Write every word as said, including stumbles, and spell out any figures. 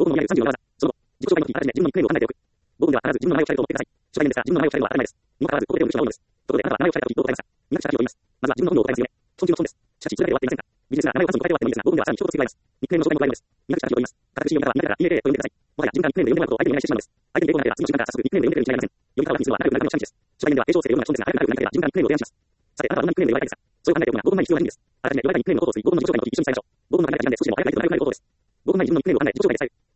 語の見上げるさんじゅうなな技。その後、自己紹介の時、あらかじめ自分のニックネームを考えておく。ごふんでは必ず自分の名前を伝えると思ってください。初対面ですが、自分の名前を伝えるのは当たり前です。にもかかわらず、ここで手を振る人が多いのです。ところで、あなたは名前を伝えた時どう答えますか？にひゃく社長を言います。まずは自分の本名を答えますよね。損中の損です。しかし、それだけで終わっていませんか？ビジネスが名前をさんと答えて終わってもいいですが、ごふんではさらに一言付け加えます。ニックネームの紹介も加えるのです。にひゃく社長を言います。堅口の方は、苦手なら イーエーエー と呼んでください。もはや自分がニックネームで呼んでもらうと相手にお願いしてしまうのです。相手に抵抗が出れば、次の瞬間から早速ニックネームで呼んでくれるに違いありません。呼び方をラフにするのは仲良くなるための近道です。初対面では継承性で読むような人ですが、仲良くなるとなければ自分がニックネームを提案します。さて、あなたはどんなニックネームで呼ばれたいですか？そう考えておくが、ごふんまえに必要な準備です。あらかじめ呼ばれたニックネームのことを追い、ごふんの自己紹介の時一緒に伝えましょう。ごふんの考え方時間で少しでも早くなるくらいのことです。ごふんまえに自分のニックネームを考え、自己紹介で伝える。